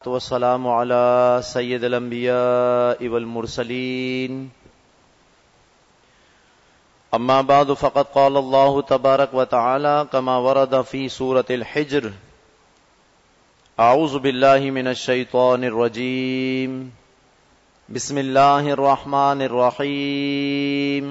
والسلام على سيد الأنبياء والمرسلين أما بعد فقد قال الله تبارك وتعالى كما ورد في سورة الحجر أعوذ بالله من الشيطان الرجيم بسم الله الرحمن الرحيم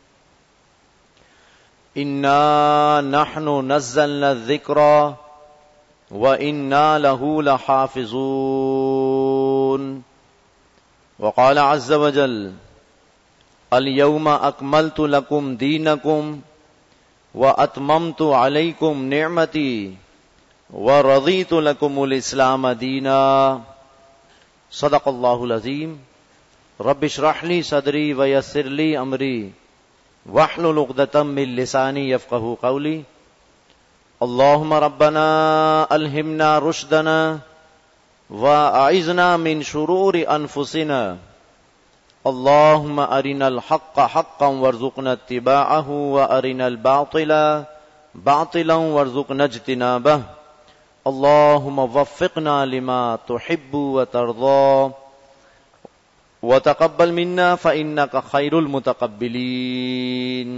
إنا نحن نزلنا الذكر وَإِنَّا لَهُ لَحَافِظُونَ وقال عز وجل اليوم أكملت لكم دينكم وأتممت عليكم نعمتي ورضيت لكم الإسلام دينا صدق الله العظيم رب اشرح لي صدري ويسر لي أمري واحلل عقدة من لساني يفقهوا قولي اللهم ربنا ألهمنا رشدنا وأعذنا من شرور أنفسنا اللهم أرنا الحق حقا وارزقنا اتباعه وأرنا الباطل باطلا وارزقنا اجتنابه اللهم وفقنا لما تحب وترضى وتقبل منا فإنك خير المتقبلين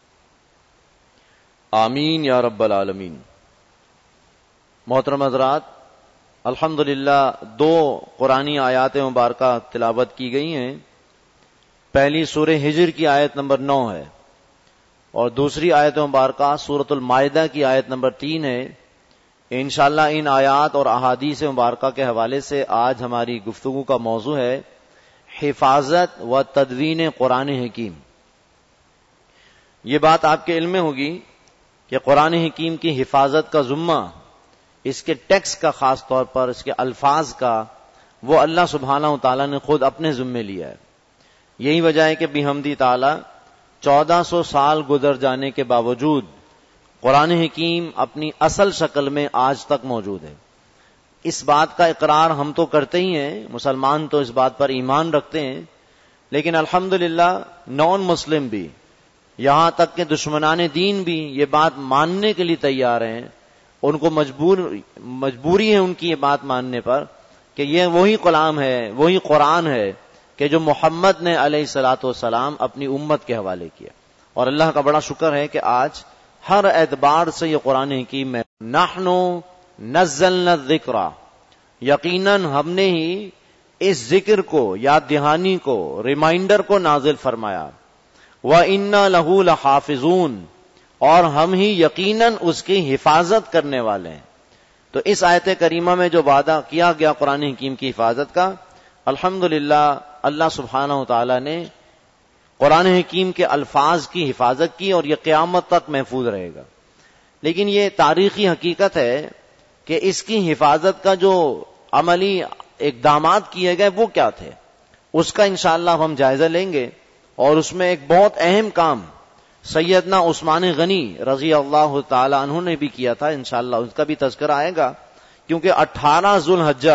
آمین یا رب العالمین۔ محترم حضرات، الحمدللہ 2 قرآنی آیات مبارکہ تلاوت کی گئی ہیں۔ پہلی سورہ ہجر کی آیت نمبر 9 ہے اور دوسری آیت مبارکہ سورۃ المائدہ کی آیت نمبر 3 ہے۔ انشاءاللہ ان آیات اور احادیث مبارکہ کے حوالے سے آج ہماری گفتگو کا موضوع ہے حفاظت و تدوین قرآن حکیم۔ یہ بات آپ کے علم میں ہوگی کہ قرآن حکیم کی حفاظت کا ذمہ، اس کے ٹیکسٹ کا خاص طور پر اس کے الفاظ کا، وہ اللہ سبحانہ و تعالیٰ نے خود اپنے ذمے لیا ہے۔ یہی وجہ ہے کہ بحمدی تعالیٰ 1400 سال گزر جانے کے باوجود قرآن حکیم اپنی اصل شکل میں آج تک موجود ہے۔ اس بات کا اقرار ہم تو کرتے ہی ہیں، مسلمان تو اس بات پر ایمان رکھتے ہیں، لیکن الحمدللہ نان مسلم بھی، یہاں تک کہ دشمنان دین بھی یہ بات ماننے کے لیے تیار ہیں۔ ان کو مجبوری ہے ان کی یہ بات ماننے پر کہ یہ وہی کلام ہے، وہی قرآن ہے کہ جو محمد نے علیہ الصلوۃ والسلام اپنی امت کے حوالے کیا۔ اور اللہ کا بڑا شکر ہے کہ آج ہر اعتبار سے یہ قرآن حکیم میں نحن نزلنا الذکر، یقیناً ہم نے ہی اس ذکر کو، یاد دہانی کو، ریمائنڈر کو نازل فرمایا۔ وَإِنَّا لَهُ لَحَافِظُونَ، اور ہم ہی یقیناً اس کی حفاظت کرنے والے ہیں۔ تو اس آیت کریمہ میں جو وعدہ کیا گیا قرآن حکیم کی حفاظت کا، الحمدللہ اللہ سبحانہ و تعالی نے قرآن حکیم کے الفاظ کی حفاظت کی اور یہ قیامت تک محفوظ رہے گا۔ لیکن یہ تاریخی حقیقت ہے کہ اس کی حفاظت کا جو عملی اقدامات کیے گئے وہ کیا تھے، اس کا انشاءاللہ ہم جائزہ لیں گے۔ اور اس میں ایک بہت اہم کام سیدنا عثمان غنی رضی اللہ تعالی عنہ نے بھی کیا تھا، انشاءاللہ اس کا بھی تذکرہ آئے گا، کیونکہ 18 ذوالحجہ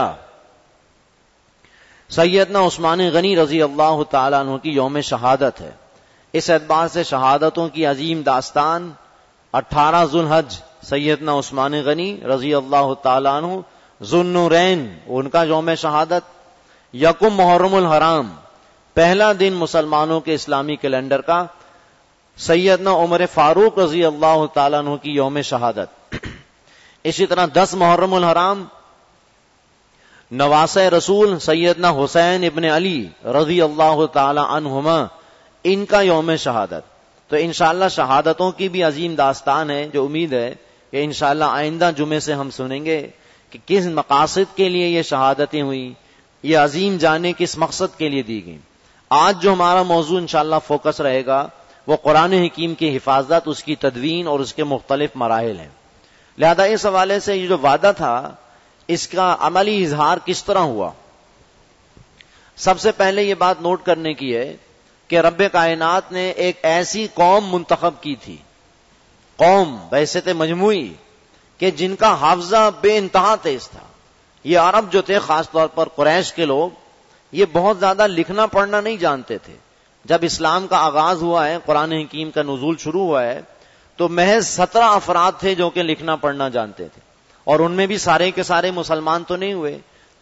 سیدنا عثمان غنی رضی اللہ تعالی عنہ کی یوم شہادت ہے۔ اس اعتبار سے شہادتوں کی عظیم داستان 18 ذوالحج سیدنا عثمان غنی رضی اللہ تعالی عنہ، ذوالنورین ان کا یوم شہادت، یکم محرم الحرام پہلا دن مسلمانوں کے اسلامی کیلنڈر کا، سیدنا عمر فاروق رضی اللہ تعالیٰ عنہ کی یوم شہادت۔ اسی طرح 10 محرم الحرام نواسہ رسول سیدنا حسین ابن علی رضی اللہ تعالی عنہما، ان کا یوم شہادت۔ تو انشاءاللہ شہادتوں کی بھی عظیم داستان ہے، جو امید ہے کہ انشاءاللہ آئندہ جمعے سے ہم سنیں گے کہ کس مقاصد کے لیے یہ شہادتیں ہوئی، یہ عظیم جانیں کس مقصد کے لیے دی گئیں۔ آج جو ہمارا موضوع انشاءاللہ فوکس رہے گا وہ قرآن حکیم کی حفاظت، اس کی تدوین اور اس کے مختلف مراحل ہیں۔ لہذا اس حوالے سے یہ جو وعدہ تھا اس کا عملی اظہار کس طرح ہوا، سب سے پہلے یہ بات نوٹ کرنے کی ہے کہ رب کائنات نے ایک ایسی قوم منتخب کی تھی، قوم ویسے تھے مجموعی، کہ جن کا حافظہ بے انتہا تیز تھا۔ یہ عرب جو تھے، خاص طور پر قریش کے لوگ، یہ بہت زیادہ لکھنا پڑھنا نہیں جانتے تھے۔ جب اسلام کا آغاز ہوا ہے، قرآن حکیم کا نزول شروع ہوا ہے، تو محض 17 افراد تھے جو کہ لکھنا پڑھنا جانتے تھے، اور ان میں بھی سارے کے سارے مسلمان تو نہیں ہوئے۔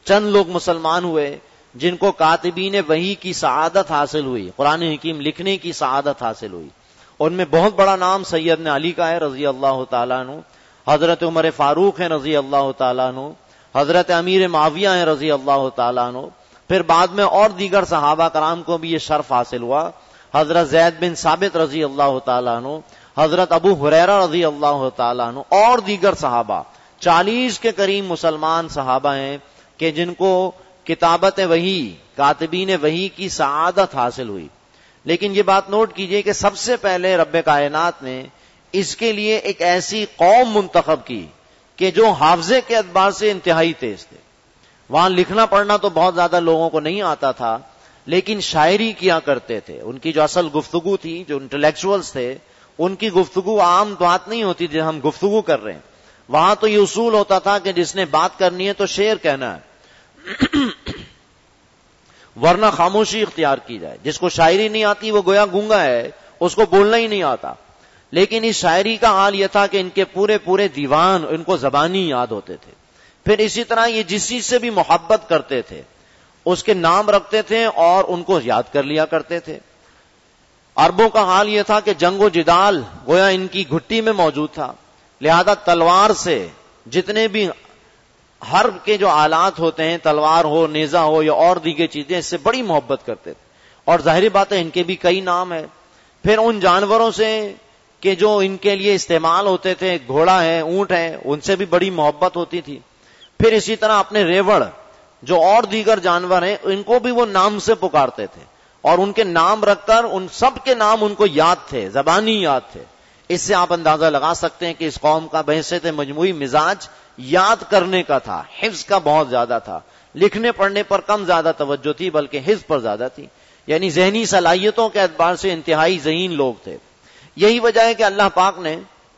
چند لوگ مسلمان ہوئے جن کو کاتبین وحی کی سعادت حاصل ہوئی، قرآن حکیم لکھنے کی سعادت حاصل ہوئی. ان میں بہت بڑا نام سیدنا علی کا ہے رضی اللہ تعالیٰ عنہ، حضرت عمر فاروق ہیں رضی اللہ تعالیٰ عنہ، حضرت امیر معاویہ ہیں رضی اللہ تعالیٰ عنہ. پھر بعد میں اور دیگر صحابہ کرام کو بھی یہ شرف حاصل ہوا. حضرت زید بن ثابت رضی اللہ تعالیٰ عنہ، حضرت ابو ہریرہ رضی اللہ تعالیٰ عنہ اور دیگر صحابہ، 40 کے قریب مسلمان صحابہ ہیں کہ جن کو کتابت وحی، کاتبین وحی کی سعادت حاصل ہوئی. لیکن یہ بات نوٹ کیجئے کہ سب سے پہلے رب کائنات نے اس کے لیے ایک ایسی قوم منتخب کی کہ جو حافظے کے اعتبار سے انتہائی تیز تھے. وہاں لکھنا پڑھنا تو بہت زیادہ لوگوں کو نہیں آتا تھا، لیکن شاعری کیا کرتے تھے. ان کی جو اصل گفتگو تھی، جو انٹلیکچوئلز تھے، ان کی گفتگو عام بات نہیں ہوتی تھی ہم گفتگو کر رہے ہیں. وہاں تو یہ اصول ہوتا تھا کہ جس نے بات کرنی ہے تو شعر کہنا ہے ورنہ خاموشی اختیار کی جائے. جس کو شاعری نہیں آتی وہ گویا گونگا ہے، اس کو بولنا ہی نہیں آتا. لیکن اس شاعری کا حال یہ تھا کہ ان کے پورے دیوان ان کو زبانی یاد ہوتے تھے. پھر اسی طرح یہ جس چیز سے بھی محبت کرتے تھے اس کے نام رکھتے تھے اور ان کو یاد کر لیا کرتے تھے. عربوں کا حال یہ تھا کہ جنگ و جدال گویا ان کی گھٹی میں موجود تھا، لہذا تلوار سے جتنے بھی حرب کے جو آلات ہوتے ہیں، تلوار ہو، نیزہ ہو یا اور دیگر چیزیں، اس سے بڑی محبت کرتے تھے. اور ظاہری بات ہے ان کے بھی کئی نام ہیں. پھر ان جانوروں سے کہ جو ان کے لیے استعمال ہوتے تھے، گھوڑا ہے، اونٹ ہے، ان سے بھی بڑی محبت ہوتی تھی. پھر اسی طرح اپنے ریوڑ جو اور دیگر جانور ہیں ان کو بھی وہ نام سے پکارتے تھے اور ان کے نام رکھ کر ان سب کے نام ان کو یاد تھے، زبانی یاد تھے. اس سے آپ اندازہ لگا سکتے ہیں کہ اس قوم کا بحیثیت مجموعی مزاج یاد کرنے کا تھا، حفظ کا بہت زیادہ تھا. لکھنے پڑھنے پر کم زیادہ توجہ تھی بلکہ حفظ پر زیادہ تھی. یعنی ذہنی صلاحیتوں کے اعتبار سے انتہائی ذہین لوگ تھے. یہی وجہ ہے کہ اللہ پاک نے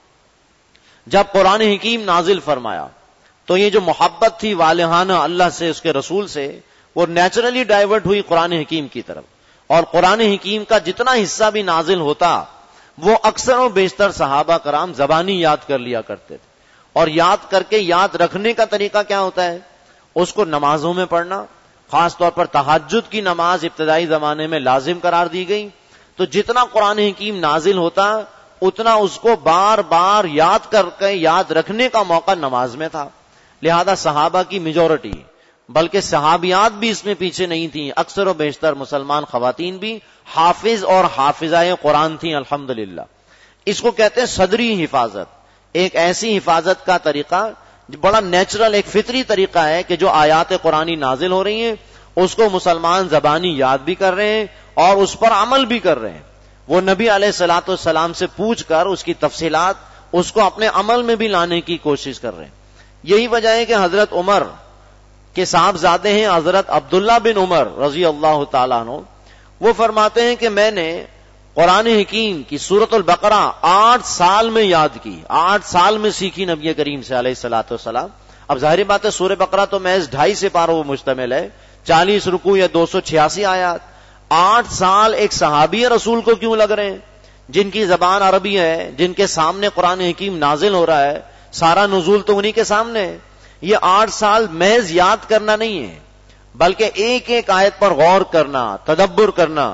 جب قرآن حکیم نازل فرمایا تو یہ جو محبت تھی والہانہ اللہ سے، اس کے رسول سے، وہ نیچرلی ڈائیورٹ ہوئی قرآن حکیم کی طرف. اور قرآن حکیم کا جتنا حصہ بھی نازل ہوتا وہ اکثر و بیشتر صحابہ کرام زبانی یاد کر لیا کرتے تھے. اور یاد کر کے یاد رکھنے کا طریقہ کیا ہوتا ہے؟ اس کو نمازوں میں پڑھنا، خاص طور پر تہجد کی نماز ابتدائی زمانے میں لازم قرار دی گئی. تو جتنا قرآن حکیم نازل ہوتا اتنا اس کو بار بار یاد کر کے یاد رکھنے کا موقع نماز میں تھا. لہذا صحابہ کی میجورٹی، بلکہ صحابیات بھی اس میں پیچھے نہیں تھیں، اکثر و بیشتر مسلمان خواتین بھی حافظ اور حافظائے قرآن تھیں الحمدللہ. اس کو کہتے ہیں صدری حفاظت. ایک ایسی حفاظت کا طریقہ بڑا نیچرل، ایک فطری طریقہ ہے کہ جو آیات قرآنی نازل ہو رہی ہیں اس کو مسلمان زبانی یاد بھی کر رہے ہیں اور اس پر عمل بھی کر رہے ہیں. وہ نبی علیہ الصلوۃ والسلام سے پوچھ کر اس کی تفصیلات اس کو اپنے عمل میں بھی لانے کی کوشش کر رہے ہیں. یہی وجہ ہے کہ حضرت عمر کے صاحبزادے ہیں حضرت عبداللہ بن عمر رضی اللہ تعالیٰ عنہ، وہ فرماتے ہیں کہ میں نے قرآن حکیم کی سورۃ البقرہ 8 سال میں یاد کی، 8 سال میں سیکھی نبی کریم سے علیہ الصلوۃ والسلام. اب ظاہری بات ہے سورہ بقرہ تو محض 2.5 سپاروں پر مشتمل ہے، 40 رکوع یا 286 آیات. 8 سال ایک صحابی رسول کو کیوں لگ رہے ہیں جن کی زبان عربی ہے، جن کے سامنے قرآن حکیم نازل ہو رہا ہے، سارا نزول تو انہی کے سامنے ہے. یہ 8 سال محض یاد کرنا نہیں ہے بلکہ ایک ایک آیت پر غور کرنا، تدبر کرنا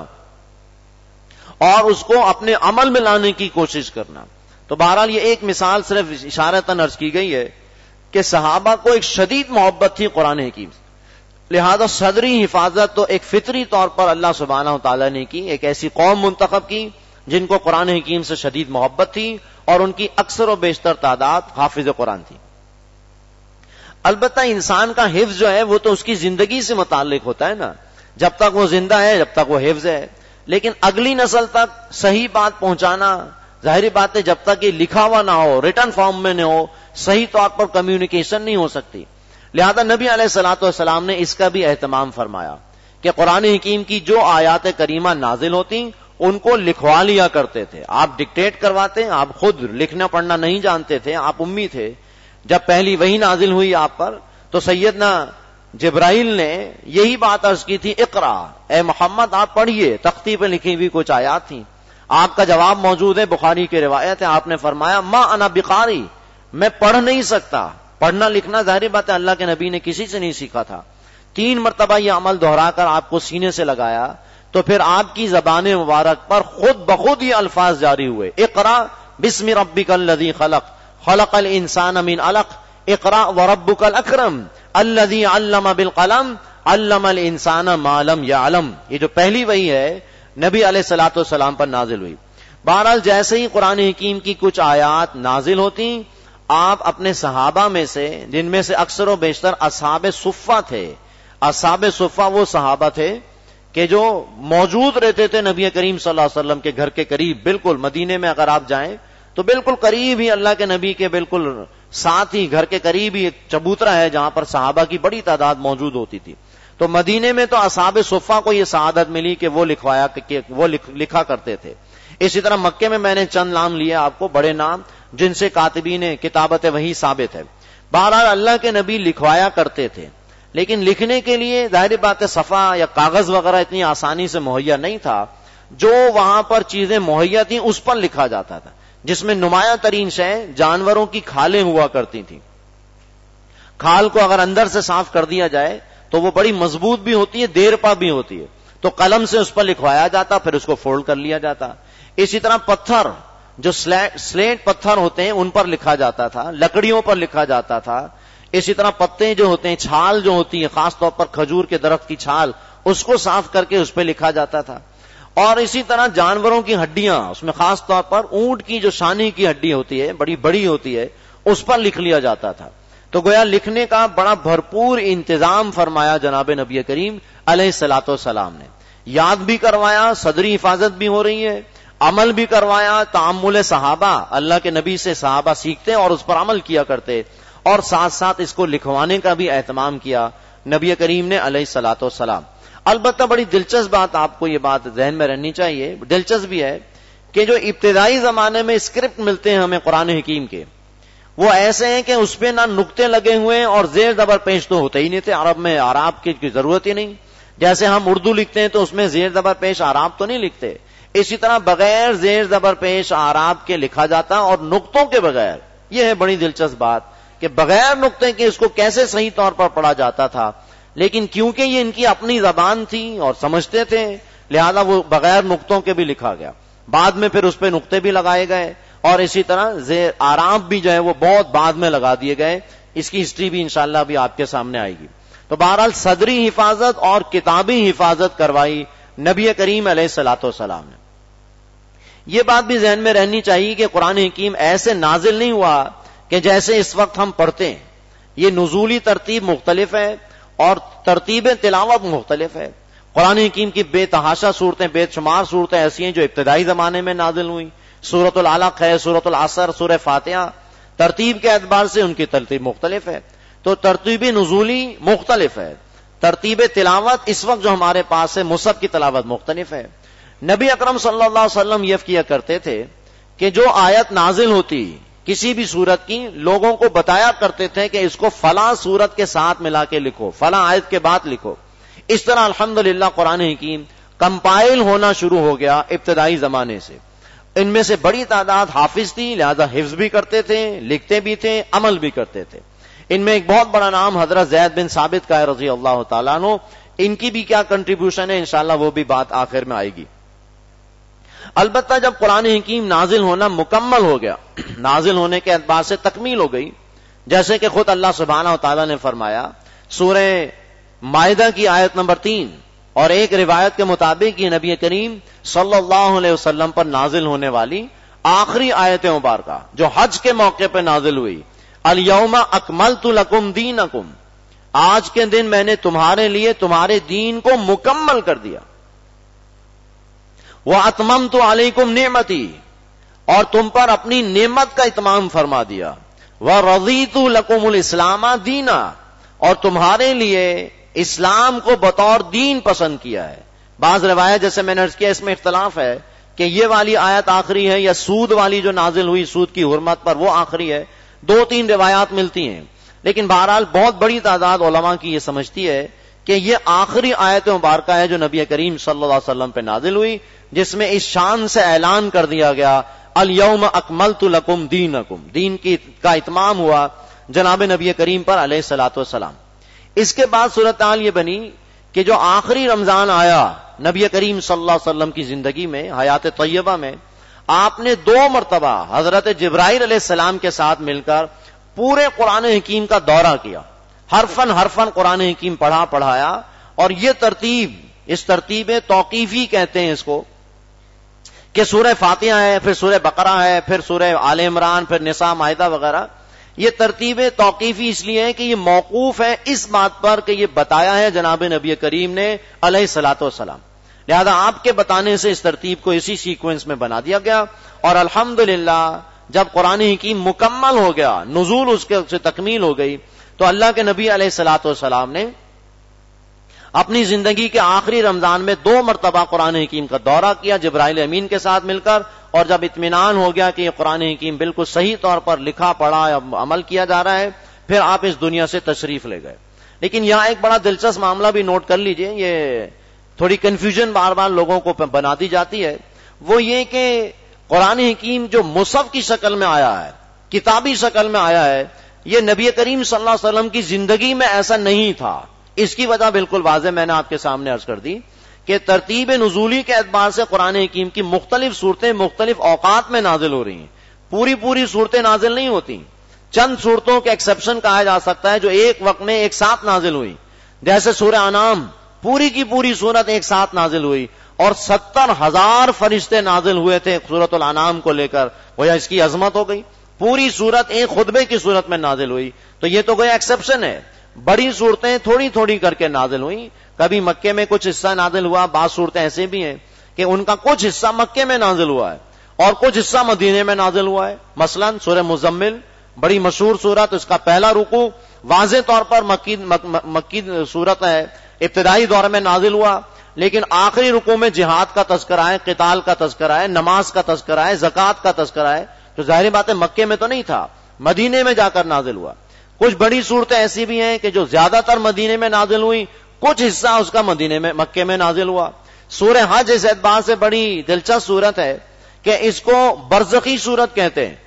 اور اس کو اپنے عمل میں لانے کی کوشش کرنا. تو بہرحال یہ ایک مثال صرف اشارتاً عرض کی گئی ہے کہ صحابہ کو ایک شدید محبت تھی قرآن حکیم سے، لہذا صدری حفاظت تو ایک فطری طور پر اللہ سبحانہ وتعالی نے کی. ایک ایسی قوم منتخب کی جن کو قرآن حکیم سے شدید محبت تھی اور ان کی اکثر و بیشتر تعداد حافظ قرآن تھی. البتہ انسان کا حفظ جو ہے وہ تو اس کی زندگی سے متعلق ہوتا ہے نا، جب تک وہ زندہ ہے جب تک وہ حفظ ہے. لیکن اگلی نسل تک صحیح بات پہنچانا، ظاہری بات ہے جب تک یہ لکھا ہوا نہ ہو، ریٹن فارم میں نہ ہو، صحیح طور پر کمیونیکیشن نہیں ہو سکتی. لہذا نبی علیہ الصلوۃ والسلام نے اس کا بھی اہتمام فرمایا کہ قرآن حکیم کی جو آیات کریمہ نازل ہوتی ان کو لکھوا لیا کرتے تھے. آپ ڈکٹیٹ کرواتے، آپ خود لکھنا پڑھنا نہیں جانتے تھے، آپ امی تھے. جب پہلی وحی نازل ہوئی آپ پر تو سیدنا جبرائیل نے یہی بات عرض کی تھی، اقرا، اے محمد آپ پڑھیے. تختی پہ لکھی ہوئی کچھ آیات تھیں. آپ کا جواب موجود ہے، بخاری کی روایت ہے، آپ نے فرمایا ما انا بقاری، میں پڑھ نہیں سکتا. پڑھنا لکھنا ظاہری بات ہے اللہ کے نبی نے کسی سے نہیں سیکھا تھا، 3 مرتبہ یہ عمل دہرا کر آپ کو سینے سے لگایا تو پھر آپ کی زبان مبارک پر خود بخود یہ الفاظ جاری ہوئے، اقرا بسم ربک الذی خلق خلق الانسان من علق اقرا وربک الاکرم الذی علم بالقلم علم الانسان ما لم یعلم. یہ جو پہلی وحی ہے نبی علیہ الصلوۃ والسلام پر نازل ہوئی. بہرحال جیسے ہی قرآن حکیم کی کچھ آیات نازل ہوتی، آپ اپنے صحابہ میں سے، جن میں سے اکثر و بیشتر اصحاب صفہ تھے، اصحاب صفہ وہ صحابہ تھے کہ جو موجود رہتے تھے نبی کریم صلی اللہ علیہ وسلم کے گھر کے قریب، بالکل مدینے میں اگر آپ جائیں تو بالکل قریب ہی اللہ کے نبی کے بالکل ساتھ ہی گھر کے قریب ہی ایک چبوترا ہے جہاں پر صحابہ کی بڑی تعداد موجود ہوتی تھی. تو مدینے میں تو اصحاب صفہ کو یہ سعادت ملی کہ وہ لکھا کرتے تھے. اسی طرح مکے میں نے چند نام لیے آپ کو، بڑے نام جن سے کاتبین کتابت وحی ثابت ہے. بہرحال اللہ کے نبی لکھوایا کرتے تھے، لیکن لکھنے کے لیے ظاہر بات ہے صفحہ یا کاغذ وغیرہ اتنی آسانی سے مہیا نہیں تھا. جو وہاں پر چیزیں مہیا تھیں اس پر لکھا جاتا تھا، جس میں نمایاں ترین شے جانوروں کی کھالیں ہوا کرتی تھیں. کھال کو اگر اندر سے صاف کر دیا جائے تو وہ بڑی مضبوط بھی ہوتی ہے، دیر پا بھی ہوتی ہے، تو قلم سے اس پر لکھوایا جاتا، پھر اس کو فولڈ کر لیا جاتا. اسی طرح پتھر جو سلیٹ پتھر ہوتے ہیں ان پر لکھا جاتا تھا، لکڑیوں پر لکھا جاتا تھا. اسی طرح پتے جو ہوتے ہیں، چھال جو ہوتی ہے خاص طور پر کھجور کے درخت کی چھال، اس کو صاف کر کے اس پہ لکھا جاتا تھا. اور اسی طرح جانوروں کی ہڈیاں، اس میں خاص طور پر اونٹ کی جو شانی کی ہڈی ہوتی ہے، بڑی بڑی ہوتی ہے، اس پر لکھ لیا جاتا تھا. تو گویا لکھنے کا بڑا بھرپور انتظام فرمایا جناب نبی کریم علیہ الصلوۃ والسلام نے. یاد بھی کروایا، صدری حفاظت بھی ہو رہی ہے، عمل بھی کروایا. تعامل صحابہ، اللہ کے نبی سے صحابہ سیکھتے اور اس پر عمل کیا کرتے، اور ساتھ ساتھ اس کو لکھوانے کا بھی اہتمام کیا نبی کریم نے علیہ الصلوۃ والسلام. البتہ بڑی دلچسپ بات، آپ کو یہ بات ذہن میں رہنی چاہیے، دلچسپ بھی ہے کہ جو ابتدائی زمانے میں اسکرپٹ ملتے ہیں ہمیں قرآن حکیم کے، وہ ایسے ہیں کہ اس پہ نہ نقطے لگے ہوئے اور زیر زبر پیش تو ہوتے ہی نہیں تھے. عرب میں اعراب کی ضرورت ہی نہیں. جیسے ہم اردو لکھتے ہیں تو اس میں زیر زبر پیش اعراب تو نہیں لکھتے، اسی طرح بغیر زیر زبر پیش اعراب کے لکھا جاتا اور نقطوں کے بغیر. یہ ہے بڑی دلچسپ بات کہ بغیر نقطے کے اس کو کیسے صحیح طور پر پڑھا جاتا تھا. لیکن کیونکہ یہ ان کی اپنی زبان تھی اور سمجھتے تھے، لہذا وہ بغیر نقطوں کے بھی لکھا گیا. بعد میں پھر اس پہ نقطے بھی لگائے گئے، اور اسی طرح زیر آرام بھی جو ہے وہ بہت بعد میں لگا دیے گئے. اس کی ہسٹری بھی انشاءاللہ بھی آپ کے سامنے آئے گی. تو بہرحال صدری حفاظت اور کتابی حفاظت کروائی نبی کریم علیہ الصلوۃ والسلام نے. یہ بات بھی ذہن میں رہنی چاہیے کہ قرآن حکیم ایسے نازل نہیں ہوا کہ جیسے اس وقت ہم پڑھتے ہیں. یہ نزولی ترتیب مختلف ہے اور ترتیب تلاوت مختلف ہے. قرآن حکیم کی بے تحاشا صورتیں، بے شمار صورتیں ایسی ہیں جو ابتدائی زمانے میں نازل ہوئی. سورۃ العلق ہے، سورۃ العصر، سورہ فاتحہ، ترتیب کے اعتبار سے ان کی ترتیب مختلف ہے. تو ترتیب نزولی مختلف ہے، ترتیب تلاوت اس وقت جو ہمارے پاس ہے مصحف کی تلاوت مختلف ہے. نبی اکرم صلی اللہ علیہ وسلم یہ کیا کرتے تھے کہ جو آیت نازل ہوتی کسی بھی سورت کی، لوگوں کو بتایا کرتے تھے کہ اس کو فلاں سورت کے ساتھ ملا کے لکھو، فلاں آیت کے بعد لکھو. اس طرح الحمدللہ قرآن حکیم کمپائل ہونا شروع ہو گیا ابتدائی زمانے سے. ان میں سے بڑی تعداد حافظ تھی، لہذا حفظ بھی کرتے تھے، لکھتے بھی تھے، عمل بھی کرتے تھے. ان میں ایک بہت بڑا نام حضرت زید بن ثابت کا ہے رضی اللہ تعالیٰ عنہ. ان کی بھی کیا کنٹریبیوشن ہے انشاءاللہ وہ بھی بات آخر میں آئے گی. البتہ جب قرآن حکیم نازل ہونا مکمل ہو گیا، نازل ہونے کے اعتبار سے تکمیل ہو گئی، جیسے کہ خود اللہ سبحانہ و تعالیٰ نے فرمایا سورہ مائدہ کی آیت نمبر 3، اور ایک روایت کے مطابق یہ نبی کریم صلی اللہ علیہ وسلم پر نازل ہونے والی آخری آیت مبارکہ جو حج کے موقع پہ نازل ہوئی، الیوم اکملت لکم دینکم، آج کے دن میں نے تمہارے لیے تمہارے دین کو مکمل کر دیا. وَأَتْمَمْتُ عَلَيْكُمْ نِعْمَتِي، اور تم پر اپنی نعمت کا اتمام فرما دیا. وَرَضِيتُ لَكُمُ الْإِسْلَامَ دِينًا، اور تمہارے لیے اسلام کو بطور دین پسند کیا ہے. بعض روایت جیسے میں نے عرض کیا اس میں اختلاف ہے کہ یہ والی آیت آخری ہے یا سود والی جو نازل ہوئی سود کی حرمت پر وہ آخری ہے. 2-3 روایات ملتی ہیں، لیکن بہرحال بہت بڑی تعداد علماء کی یہ سمجھتی ہے کہ یہ آخری آیت مبارکہ ہے جو نبی کریم صلی اللہ علیہ وسلم پہ نازل ہوئی، جس میں اس شان سے اعلان کر دیا گیا الیوم اکملت لکم دینکم، دین کا اتمام ہوا جناب نبی کریم پر علیہ الصلوۃ والسلام. اس کے بعد صورتحال یہ بنی کہ جو آخری رمضان آیا نبی کریم صلی اللہ علیہ وسلم کی زندگی میں، حیات طیبہ میں، آپ نے 2 مرتبہ حضرت جبرائیل علیہ السلام کے ساتھ مل کر پورے قرآن حکیم کا دورہ کیا، حرفن قرآن حکیم پڑھایا. اور یہ ترتیب، اس ترتیب توقیفی کہتے ہیں اس کو، کہ سورہ فاتحہ ہے، پھر سورہ بقرہ ہے، پھر سورہ آل عمران، پھر نساء، مائدہ وغیرہ. یہ ترتیب توقیفی اس لیے ہے کہ یہ موقوف ہے اس بات پر کہ یہ بتایا ہے جناب نبی کریم نے علیہ الصلوۃ والسلام، لہذا آپ کے بتانے سے اس ترتیب کو اسی سیکوینس میں بنا دیا گیا. اور الحمدللہ جب قرآن حکیم مکمل ہو گیا، نزول اس کے سے تکمیل ہو گئی، تو اللہ کے نبی علیہ الصلوۃ والسلام نے اپنی زندگی کے آخری رمضان میں 2 مرتبہ قرآن حکیم کا دورہ کیا جبرائیل امین کے ساتھ مل کر. اور جب اطمینان ہو گیا کہ یہ قرآن حکیم بالکل صحیح طور پر لکھا پڑھا عمل کیا جا رہا ہے، پھر آپ اس دنیا سے تشریف لے گئے. لیکن یہاں ایک بڑا دلچسپ معاملہ بھی نوٹ کر لیجئے، یہ تھوڑی کنفیوژن بار بار لوگوں کو بنا دی جاتی ہے. وہ یہ کہ قرآن حکیم جو مصحف کی شکل میں آیا ہے، کتابی شکل میں آیا ہے، یہ نبی کریم صلی اللہ علیہ وسلم کی زندگی میں ایسا نہیں تھا. اس کی وجہ بالکل واضح میں نے آپ کے سامنے عرض کر دی کہ ترتیب نزولی کے اعتبار سے قرآن حکیم کی مختلف صورتیں مختلف اوقات میں نازل ہو رہی ہیں. پوری صورتیں نازل نہیں ہوتی، چند صورتوں کے ایکسیپشن کہا جا سکتا ہے جو ایک وقت میں ایک ساتھ نازل ہوئی. جیسے سورہ انعام پوری کی پوری صورت ایک ساتھ نازل ہوئی، اور 70,000 فرشتے نازل ہوئے تھے سورۃ الانعام کو لے کر. گویا اس کی عظمت ہو گئی، پوری صورت ایک خطبے کی صورت میں نازل ہوئی. تو یہ تو گویا ایکسیپشن ہے. بڑی صورتیں تھوڑی کر کے نازل ہوئی. کبھی مکے میں کچھ حصہ نازل ہوا، بعض صورتیں ایسے بھی ہیں کہ ان کا کچھ حصہ مکے میں نازل ہوا ہے اور کچھ حصہ مدینے میں نازل ہوا ہے. مثلا سورہ مزمل بڑی مشہور صورت، اس کا پہلا رکوع واضح طور پر مکی صورت ہے، ابتدائی دور میں نازل ہوا، لیکن آخری رکوع میں جہاد کا تذکرہ ہے، قتال کا تذکرہ ہے، نماز کا تذکرہ ہے، زکوٰۃ کا تذکرہ ہے. تو ظاہر بات ہے مکے میں تو نہیں تھا، مدینے میں جا کر نازل ہوا. کچھ بڑی صورتیں ایسی بھی ہیں کہ جو زیادہ تر مدینے میں نازل ہوئی، کچھ حصہ اس کا مکے میں نازل ہوا. سورہ حج اس اعتبار سے بڑی دلچسپ صورت ہے کہ اس کو برزخی صورت کہتے ہیں.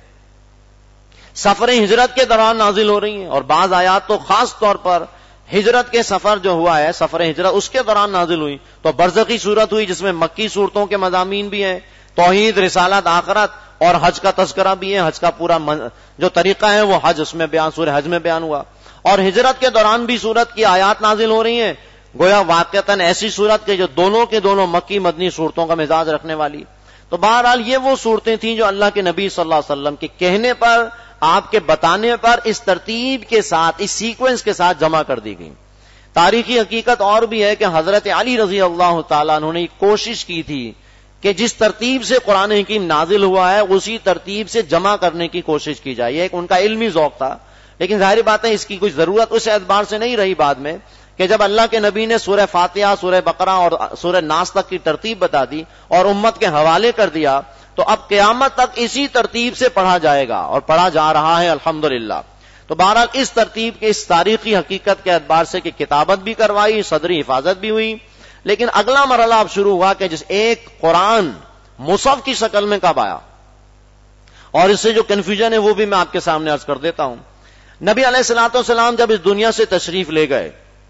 سفر ہجرت کے دوران نازل ہو رہی ہیں، اور بعض آیات تو خاص طور پر ہجرت کے سفر جو ہوا ہے، سفر ہجرت، اس کے دوران نازل ہوئی. تو برزخی صورت ہوئی جس میں مکی صورتوں کے مضامین بھی ہیں، توحید، رسالت، آخرت، اور حج کا تذکرہ بھی ہے. حج کا پورا جو طریقہ ہے وہ حج اس میں بیان، سورہ حج میں بیان ہوا. اور ہجرت کے دوران بھی صورت کی آیات نازل ہو رہی ہیں، گویا واقعتاً ایسی صورت کہ جو دونوں کے دونوں مکی مدنی صورتوں کا مزاج رکھنے والی. تو بہرحال یہ وہ صورتیں تھیں جو اللہ کے نبی صلی اللہ علیہ وسلم کے کہنے پر، آپ کے بتانے پر اس ترتیب کے ساتھ، اس سیکوینس کے ساتھ جمع کر دی گئی. تاریخی حقیقت اور بھی ہے کہ حضرت علی رضی اللہ تعالیٰ عنہ نے کوشش کی تھی کہ جس ترتیب سے قرآن حکیم نازل ہوا ہے اسی ترتیب سے جمع کرنے کی کوشش کی جائے. یہ ایک ان کا علمی ذوق تھا، لیکن ظاہر بات ہے اس کی کوئی ضرورت اس اعتبار سے نہیں رہی بعد میں کہ جب اللہ کے نبی نے سورہ فاتحہ، سورہ بقرہ اور سورہ ناس تک کی ترتیب بتا دی اور امت کے حوالے کر دیا، تو اب قیامت تک اسی ترتیب سے پڑھا جائے گا اور پڑھا جا رہا ہے الحمدللہ. تو بہرحال اس ترتیب کے، اس تاریخی حقیقت کے اعتبار سے کہ کتابت بھی کروائی، صدری حفاظت بھی ہوئی. لیکن اگلا مرحلہ اب شروع ہوا کہ جس ایک قرآن مصحف کی شکل میں کب آیا، اور اس سے جو کنفیوژن ہے وہ بھی میں آپ کے سامنے عرض کر دیتا ہوں. نبی علیہ الصلوۃ والسلام جب اس دنیا سے تشریف لے گئے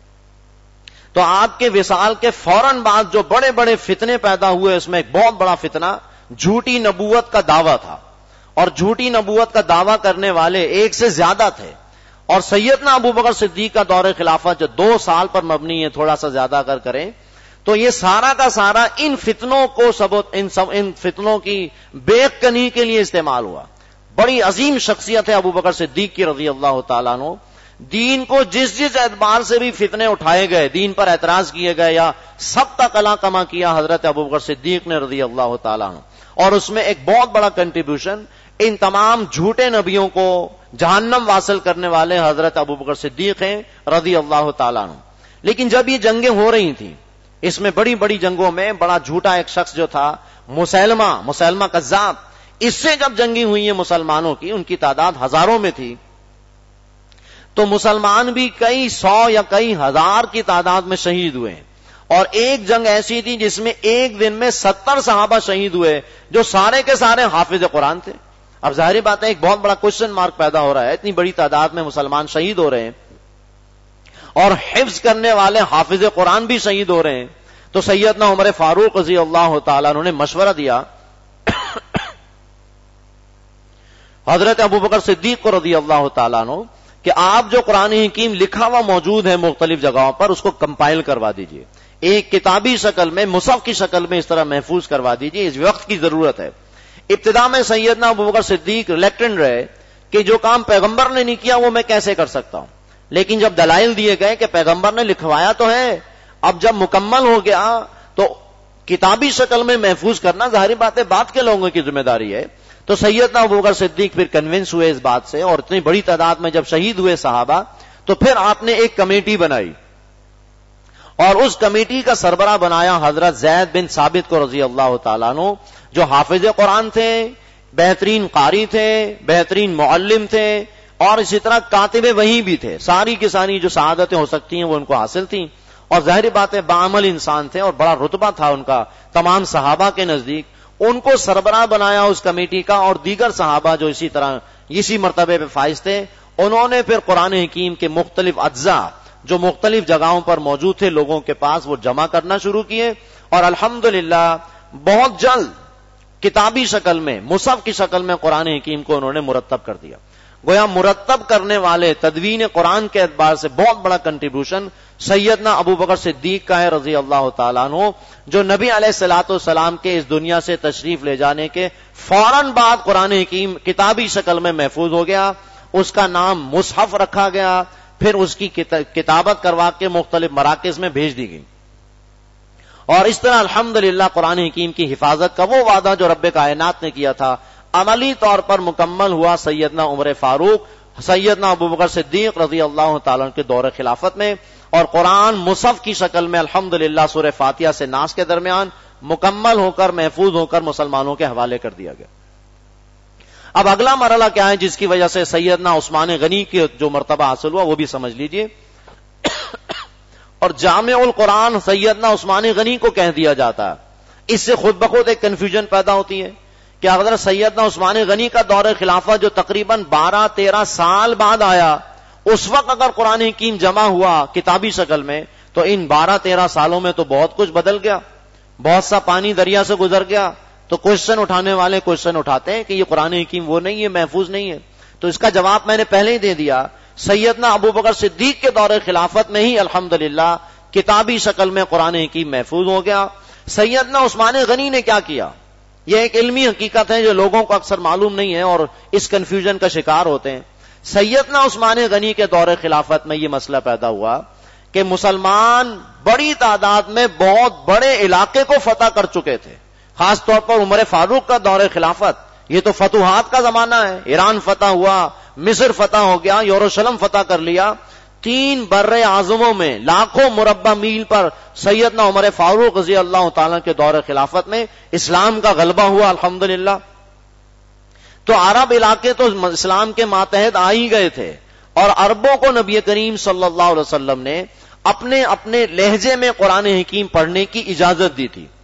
تو آپ کے وصال کے فوراً بعد جو بڑے بڑے فتنے پیدا ہوئے، اس میں ایک بہت بڑا فتنہ جھوٹی نبوت کا دعویٰ تھا. اور جھوٹی نبوت کا دعویٰ کرنے والے ایک سے زیادہ تھے. اور سیدنا ابوبکر صدیق کا دور خلافت جو 2 سال پر مبنی ہے، تھوڑا سا زیادہ اگر کریں تو یہ سارا کا سارا ان فتنوں کو ان فتنوں کی بیک کنی کے لیے استعمال ہوا. بڑی عظیم شخصیت ہے ابوبکر صدیق کی رضی اللہ تعالیٰ عنہ. دین کو جس اعتبار سے بھی فتنے اٹھائے گئے، دین پر اعتراض کیے گئے یا سب کا کلا کما کیا حضرت ابوبکر صدیق نے رضی اللہ تعالیٰ عنہ. اور اس میں ایک بہت بڑا کنٹریبیوشن ان تمام جھوٹے نبیوں کو جہنم واصل کرنے والے حضرت ابوبکر صدیق ہیں رضی اللہ تعالیٰ عنہ. لیکن جب یہ جنگیں ہو رہی تھیں، اس میں بڑی بڑی جنگوں میں بڑا جھوٹا ایک شخص جو تھا مسیلمہ کذاب، اس سے جب جنگیں ہوئی ہیں مسلمانوں کی، ان کی تعداد ہزاروں میں تھی، تو مسلمان بھی کئی 100 یا کئی ہزار کی تعداد میں شہید ہوئے. اور ایک جنگ ایسی تھی جس میں ایک دن میں 70 صحابہ شہید ہوئے جو سارے کے سارے حافظ قرآن تھے. اب ظاہری بات ہے ایک بہت بڑا کوشچن مارک پیدا ہو رہا ہے، اتنی بڑی تعداد میں مسلمان شہید ہو رہے ہیں اور حفظ کرنے والے حافظ قرآن بھی شہید ہو رہے ہیں. تو سیدنا عمر فاروق رضی اللہ تعالیٰ عنہ نے مشورہ دیا حضرت ابوبکر صدیق کو رضی اللہ تعالیٰ عنہ کہ آپ جو قرآن حکیم لکھا ہوا موجود ہے مختلف جگہوں پر اس کو کمپائل کروا دیجئے, ایک کتابی شکل میں, مصحف کی شکل میں اس طرح محفوظ کروا دیجئے, اس وقت کی ضرورت ہے. ابتدا میں سیدنا ابوبکر صدیق ریلیکٹنٹ رہے کہ جو کام پیغمبر نے نہیں کیا وہ میں کیسے کر سکتا ہوں, لیکن جب دلائل دیے گئے کہ پیغمبر نے لکھوایا تو ہے, اب جب مکمل ہو گیا تو کتابی شکل میں محفوظ کرنا ظاہری بات ہے بعد کے لوگوں کی ذمہ داری ہے. تو سیدنا ابوبکر صدیق پھر کنونس ہوئے اس بات سے, اور اتنی بڑی تعداد میں جب شہید ہوئے صحابہ تو پھر آپ نے ایک کمیٹی بنائی اور اس کمیٹی کا سربراہ بنایا حضرت زید بن ثابت کو رضی اللہ تعالیٰ عنہ, جو حافظ قرآن تھے, بہترین قاری تھے, بہترین معلم تھے, اور اسی طرح کاتب وحی بھی تھے. ساری کی ساری جو سعادتیں ہو سکتی ہیں وہ ان کو حاصل تھیں, اور ظاہری بات ہے بعمل انسان تھے اور بڑا رتبہ تھا ان کا تمام صحابہ کے نزدیک. ان کو سربراہ بنایا اس کمیٹی کا, اور دیگر صحابہ جو اسی طرح اسی مرتبے پہ فائز تھے, انہوں نے پھر قرآن حکیم کے مختلف اجزاء جو مختلف جگہوں پر موجود تھے لوگوں کے پاس وہ جمع کرنا شروع کیے, اور الحمدللہ بہت جلد کتابی شکل میں, مصحف کی شکل میں قرآن حکیم کو انہوں نے مرتب کر دیا. گویا مرتب کرنے والے تدوین قرآن کے اعتبار سے بہت بڑا کنٹریبیوشن سیدنا ابوبکر صدیق کا ہے رضی اللہ تعالیٰ عنہ, جو نبی علیہ الصلوۃ والسلام کے اس دنیا سے تشریف لے جانے کے فوراً بعد قرآن حکیم کتابی شکل میں محفوظ ہو گیا, اس کا نام مصحف رکھا گیا, پھر اس کی کتابت کروا کے مختلف مراکز میں بھیج دی گئی, اور اس طرح الحمدللہ قرآن حکیم کی حفاظت کا وہ وعدہ جو رب کائنات نے کیا تھا عملی طور پر مکمل ہوا سیدنا عمر فاروق, سیدنا ابوبکر صدیق رضی اللہ تعالیٰ کے دور خلافت میں, اور قرآن مصحف کی شکل میں الحمدللہ سورہ فاتحہ سے ناس کے درمیان مکمل ہو کر محفوظ ہو کر مسلمانوں کے حوالے کر دیا گیا. اب اگلا مرحلہ کیا ہے جس کی وجہ سے سیدنا عثمان غنی کے جو مرتبہ حاصل ہوا وہ بھی سمجھ لیجئے. اور جامع القرآن سیدنا عثمان غنی کو کہہ دیا جاتا ہے. اس سے خود بخود ایک کنفیوژن پیدا ہوتی ہے کہ اگر سیدنا عثمان غنی کا دور خلافت جو تقریباً 12-13 سال بعد آیا, اس وقت اگر قرآن حکیم جمع ہوا کتابی شکل میں تو ان 12-13 سالوں میں تو بہت کچھ بدل گیا, بہت سا پانی دریا سے گزر گیا. تو کوشچن اٹھانے والے کوشچن اٹھاتے ہیں کہ یہ قرآن حکیم وہ نہیں ہے, محفوظ نہیں ہے. تو اس کا جواب میں نے پہلے ہی دے دیا, سیدنا ابوبکر صدیق کے دور خلافت میں ہی الحمدللہ کتابی شکل میں قرآن حکیم محفوظ ہو گیا. سیدنا عثمان غنی نے کیا کیا, یہ ایک علمی حقیقت ہے جو لوگوں کو اکثر معلوم نہیں ہے اور اس کنفیوژن کا شکار ہوتے ہیں. سیدنا عثمان غنی کے دور خلافت میں یہ مسئلہ پیدا ہوا کہ مسلمان بڑی تعداد میں بہت بڑے علاقے کو فتح کر چکے تھے, خاص طور پر عمر فاروق کا دور خلافت. یہ تو فتوحات کا زمانہ ہے, ایران فتح ہوا, مصر فتح ہو گیا, یروشلم فتح کر لیا. 3 بر اعظموں میں لاکھوں مربع میل پر سیدنا عمر فاروق رضی اللہ تعالیٰ کے دور خلافت میں اسلام کا غلبہ ہوا الحمدللہ. تو عرب علاقے تو اسلام کے ماتحت آ ہی گئے تھے, اور عربوں کو نبی کریم صلی اللہ علیہ وسلم نے اپنے اپنے لہجے میں قرآن حکیم پڑھنے کی اجازت دی تھی.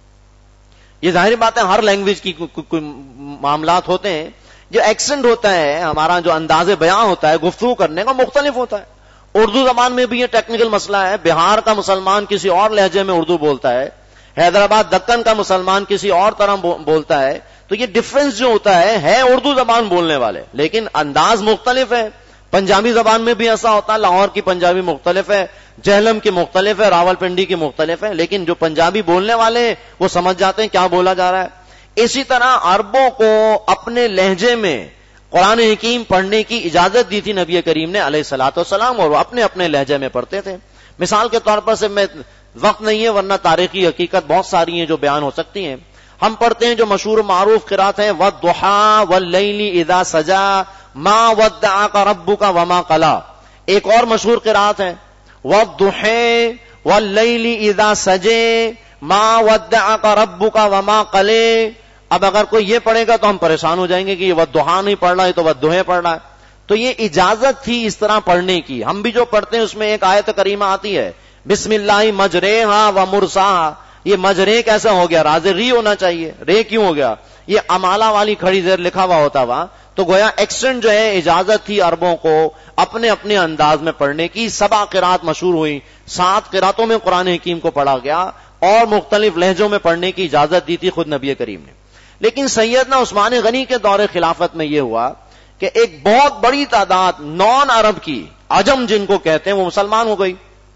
یہ ظاہری بات ہے ہر لینگویج کی کوئی معاملات ہوتے ہیں, جو ایکسنٹ ہوتا ہے ہمارا, جو انداز بیان ہوتا ہے گفتگو کرنے کا مختلف ہوتا ہے. اردو زبان میں بھی یہ ٹیکنیکل مسئلہ ہے, بہار کا مسلمان کسی اور لہجے میں اردو بولتا ہے, حیدرآباد دکن کا مسلمان کسی اور طرح بولتا ہے. تو یہ ڈفرنس جو ہوتا ہے اردو زبان بولنے والے, لیکن انداز مختلف ہے. پنجابی زبان میں بھی ایسا ہوتا ہے, لاہور کی پنجابی مختلف ہے, جہلم کی مختلف ہے, راول پنڈی کی مختلف ہے, لیکن جو پنجابی بولنے والے ہیں وہ سمجھ جاتے ہیں کیا بولا جا رہا ہے. اسی طرح عربوں کو اپنے لہجے میں قرآن حکیم پڑھنے کی اجازت دی تھی نبی کریم نے علیہ الصلوۃ والسلام, اور وہ اپنے اپنے لہجے میں پڑھتے تھے. مثال کے طور پر سے میں وقت نہیں ہے ورنہ تاریخی حقیقت بہت ساری ہیں جو بیان ہو سکتی ہیں. ہم پڑھتے ہیں جو مشہور معروف قرات ہیں, وَالضُّحَىٰ وَاللَّيْلِ إِذَا سَجَىٰ مَا وَدَّعَكَ رَبُّكَ وَمَا قَلَىٰ. ایک اور مشہور قرات ہے, وَالضُّحَىٰ وَاللَّيْلِ إِذَا سَجَىٰ مَا وَدَّعَكَ رَبُّكَ وَمَا قَلَىٰ. اب اگر کوئی یہ پڑھے گا تو ہم پریشان ہو جائیں گے کہ یہ وَالضُّحَىٰ نہیں پڑھ رہا ہے تو وَالضُّحَىٰ پڑھ رہا ہے. تو یہ اجازت تھی اس طرح پڑھنے کی. ہم بھی جو پڑھتے ہیں اس میں ایک آیت کریمہ آتی ہے, بسم اللہ مجریہا و مرساہا. یہ مجرے کیسا ہو گیا, راز ری ہونا چاہیے, رے کیوں ہو گیا؟ یہ امالہ والی کھڑی زیر لکھا ہوا ہوتا ہوا تو گویا ایکسٹنٹ جو ہے اجازت تھی عربوں کو اپنے اپنے انداز میں پڑھنے کی. 7 قرات مشہور ہوئی, 7 قراتوں میں قرآن حکیم کو پڑھا گیا اور مختلف لہجوں میں پڑھنے کی اجازت دی تھی خود نبی کریم نے. لیکن سیدنا عثمان غنی کے دور خلافت میں یہ ہوا کہ ایک بہت بڑی تعداد نان عرب کی, عجم جن کو کہتے ہیں, وہ مسلمان ہو گئی.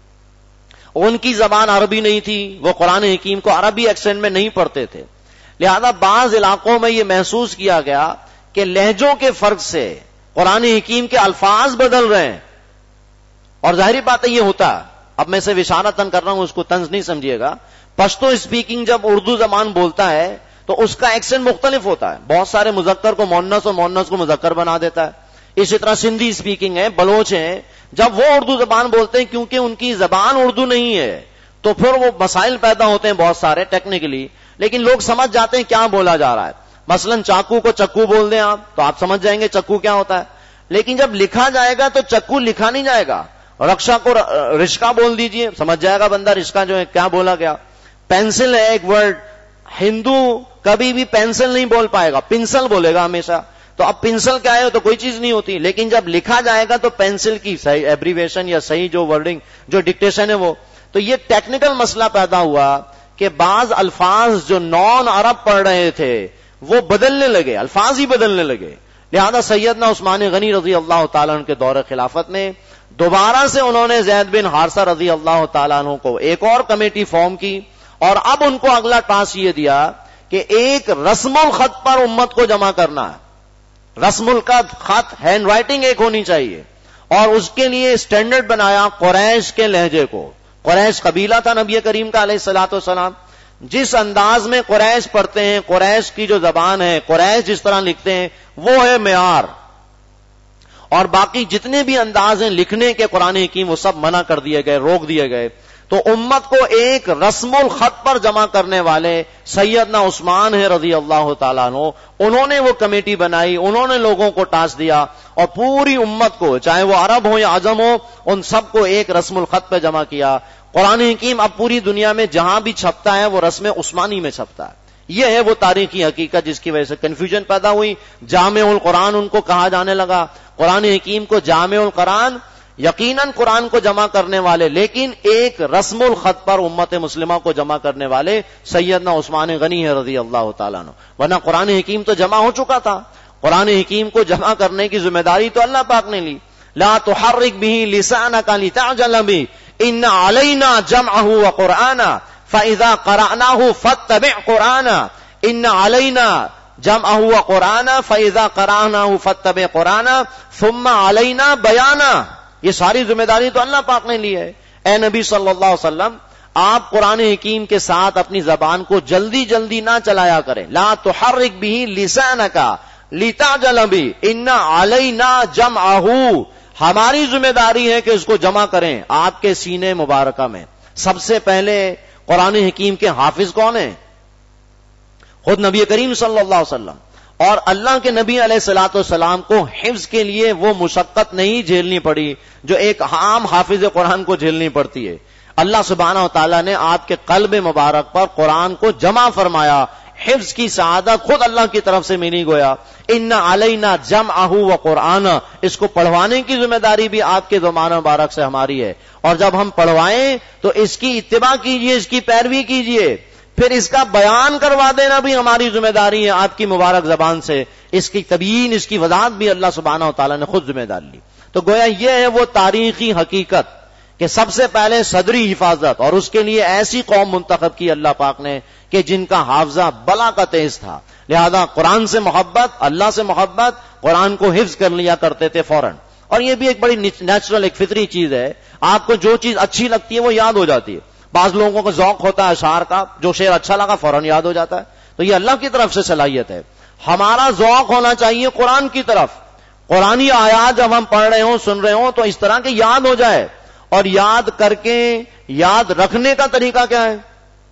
ان کی زبان عربی نہیں تھی, وہ قرآن حکیم کو عربی ایکسنٹ میں نہیں پڑھتے تھے. لہذا بعض علاقوں میں یہ محسوس کیا گیا کہ لہجوں کے فرق سے قرآن حکیم کے الفاظ بدل رہے ہیں. اور ظاہری بات ہے یہ ہوتا ہے. اب میں سے اشارتاً کر رہا ہوں, اس کو طنز نہیں سمجھیے گا. پشتو اسپیکنگ جب اردو زبان بولتا ہے تو اس کا ایکسنٹ مختلف ہوتا ہے. بہت سارے مذکر کو مؤنث اور مؤنث کو مذکر بنا دیتا ہے. اسی طرح سندھی اسپیکنگ ہے, بلوچ ہیں, جب وہ اردو زبان بولتے ہیں کیونکہ ان کی زبان اردو نہیں ہے تو پھر وہ مسائل پیدا ہوتے ہیں بہت سارے ٹیکنیکلی, لیکن لوگ سمجھ جاتے ہیں کیا بولا جا رہا ہے. مثلا چاقو کو چکو بول دیں آپ تو آپ سمجھ جائیں گے چکو کیا ہوتا ہے. لیکن جب لکھا جائے گا تو چکو لکھا نہیں جائے گا. رکشا کو رشکا بول دیجئے, سمجھ جائے گا بندہ رشکا جو ہے کیا بولا گیا. پینسل ہے ایک ورڈ, ہندو کبھی بھی پینسل نہیں بول پائے گا, پنسل بولے گا ہمیشہ. تو اب پنسل کیا ہے تو کوئی چیز نہیں ہوتی, لیکن جب لکھا جائے گا تو پینسل کی صحیح ایبریویشن یا صحیح جو ورڈنگ جو ڈکٹیشن ہے وہ. تو یہ ٹیکنیکل مسئلہ پیدا ہوا کہ بعض الفاظ جو نان عرب پڑھ رہے تھے وہ بدلنے لگے, الفاظ ہی بدلنے لگے. لہذا سیدنا عثمان غنی رضی اللہ تعالیٰ عنہ کے دور خلافت میں دوبارہ سے انہوں نے زید بن حارثہ رضی اللہ تعالیٰ عنہ کو ایک اور کمیٹی فارم کی, اور اب ان کو اگلا ٹاسک یہ دیا کہ ایک رسم الخط پر امت کو جمع کرنا ہے. رسم الخط ہینڈ رائٹنگ ایک ہونی چاہیے, اور اس کے لیے اسٹینڈرڈ بنایا قریش کے لہجے کو. قریش قبیلہ تھا نبی کریم کا علیہ الصلوۃ والسلام, جس انداز میں قریش پڑھتے ہیں, قریش کی جو زبان ہے, قریش جس طرح لکھتے ہیں وہ ہے معیار. اور باقی جتنے بھی انداز ہیں لکھنے کے قرآن حکیم وہ سب منع کر دیے گئے, روک دیے گئے. تو امت کو ایک رسم الخط پر جمع کرنے والے سیدنا عثمان ہے رضی اللہ تعالیٰ عنہ. انہوں نے وہ کمیٹی بنائی, انہوں نے لوگوں کو ٹاسک دیا اور پوری امت کو, چاہے وہ عرب ہو یا عجم ہو, ان سب کو ایک رسم الخط پہ جمع کیا. قرآن حکیم اب پوری دنیا میں جہاں بھی چھپتا ہے وہ رسم عثمانی میں چھپتا ہے. یہ ہے وہ تاریخی حقیقت جس کی وجہ سے کنفیوژن پیدا ہوئی. جامع القرآن ان کو کہا جانے لگا. قرآن حکیم کو جامع القرآن, یقیناً قرآن کو جمع کرنے والے, لیکن ایک رسم الخط پر امت مسلمہ کو جمع کرنے والے سیدنا عثمان غنی ہے رضی اللہ تعالیٰ عنہ. ورنہ قرآن حکیم تو جمع ہو چکا تھا. قرآن حکیم کو جمع کرنے کی ذمہ داری تو اللہ پاک نے لی. لا تحرک به لسانک لتعجل به ان علینا جمعہ وقرآنا فاذا قرأناه فاتبع قرآنا ان علینا جمعہ وقرآنا فاذا قرأناه فاتبع قرآنا ثم علینا بیانا. یہ ساری ذمہ داری تو اللہ پاک نے لی ہے. اے نبی صلی اللہ علیہ وسلم, آپ قرآن حکیم کے ساتھ اپنی زبان کو جلدی جلدی نہ چلایا کریں. لا تحرک به لسانک لتعجل به ان علینا جمعہ, ہماری ذمہ داری ہے کہ اس کو جمع کریں آپ کے سینے مبارکہ میں. سب سے پہلے قرآن حکیم کے حافظ کون ہیں؟ خود نبی کریم صلی اللہ علیہ وسلم. اور اللہ کے نبی علیہ الصلوۃ والسلام کو حفظ کے لیے وہ مشقت نہیں جھیلنی پڑی جو ایک عام حافظ قرآن کو جھیلنی پڑتی ہے. اللہ سبحانہ و تعالیٰ نے آپ کے قلب مبارک پر قرآن کو جمع فرمایا. حفظ کی سعادت خود اللہ کی طرف سے ملی. گویا ان علینا جمعہ و قرآن, اس کو پڑھوانے کی ذمہ داری بھی آپ کے زبان مبارک سے ہماری ہے. اور جب ہم پڑھوائیں تو اس کی اتباع کیجئے, اس کی پیروی کیجئے. پھر اس کا بیان کروا دینا بھی ہماری ذمہ داری ہے آپ کی مبارک زبان سے. اس کی تبیین, اس کی وضاحت بھی اللہ سبحانہ و تعالیٰ نے خود ذمہ دار لی. تو گویا یہ ہے وہ تاریخی حقیقت کہ سب سے پہلے صدری حفاظت, اور اس کے لیے ایسی قوم منتخب کی اللہ پاک نے کہ جن کا حافظہ بلا کا تیز تھا. لہذا قرآن سے محبت, اللہ سے محبت, قرآن کو حفظ کر لیا کرتے تھے فوراً. اور یہ بھی ایک بڑی نیچرل, ایک فطری چیز ہے. آپ کو جو چیز اچھی لگتی ہے وہ یاد ہو جاتی ہے. بعض لوگوں کو ذوق ہوتا ہے اشعار کا, جو شعر اچھا لگا فوراً یاد ہو جاتا ہے. تو یہ اللہ کی طرف سے صلاحیت ہے. ہمارا ذوق ہونا چاہیے قرآن کی طرف. قرآنی آیات جب ہم پڑھ رہے ہوں, سن رہے ہوں, تو اس طرح کے یاد ہو جائے. اور یاد کر کے یاد رکھنے کا طریقہ کیا ہے؟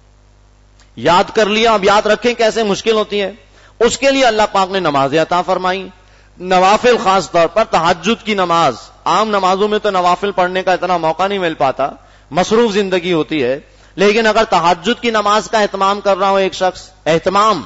یاد کر لیا, اب یاد رکھیں کیسے, مشکل ہوتی ہے. اس کے لیے اللہ پاک نے نمازیں عطا فرمائی. نوافل, خاص طور پر تہجد کی نماز. عام نمازوں میں تو نوافل پڑھنے کا اتنا موقع نہیں مل پاتا, مصروف زندگی ہوتی ہے. لیکن اگر تہجد کی نماز کا اہتمام کر رہا ہو ایک شخص, اہتمام